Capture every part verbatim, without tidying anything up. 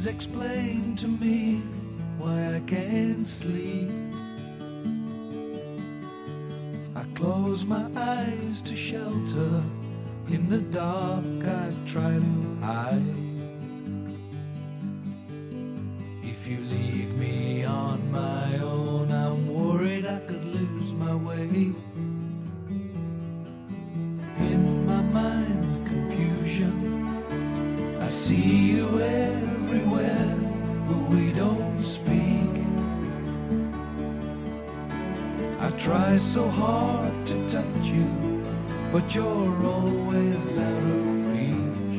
explain to me why I can't sleep. I close my eyes to shelter. In the dark I try to hide. If you leave me on my own, I'm worried I could lose my way. In my mind, confusion. I see you everywhere, but we don't speak. I try so hard to touch you, but you're always out of reach.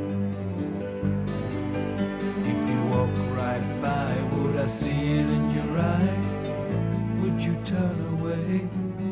If you walk right by, would I see it in your eye? Would you turn away?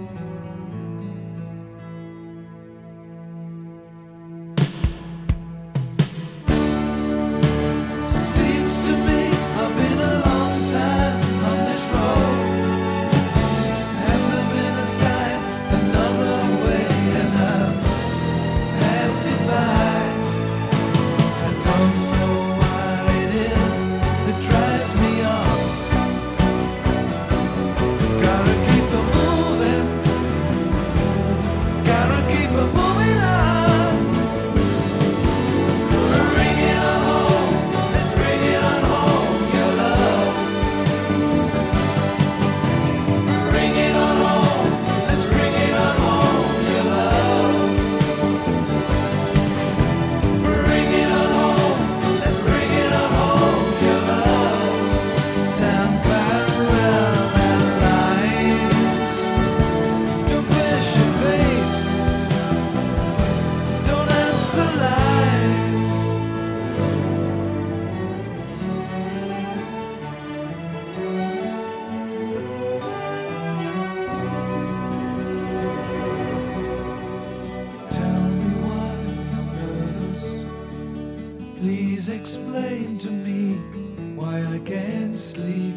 Please explain to me why I can't sleep.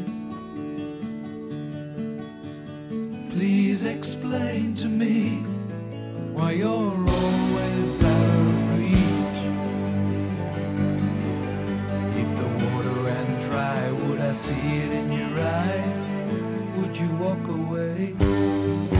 Please explain to me why you're always out of reach. If the water ran dry, would I see it in your eye? Would you walk away?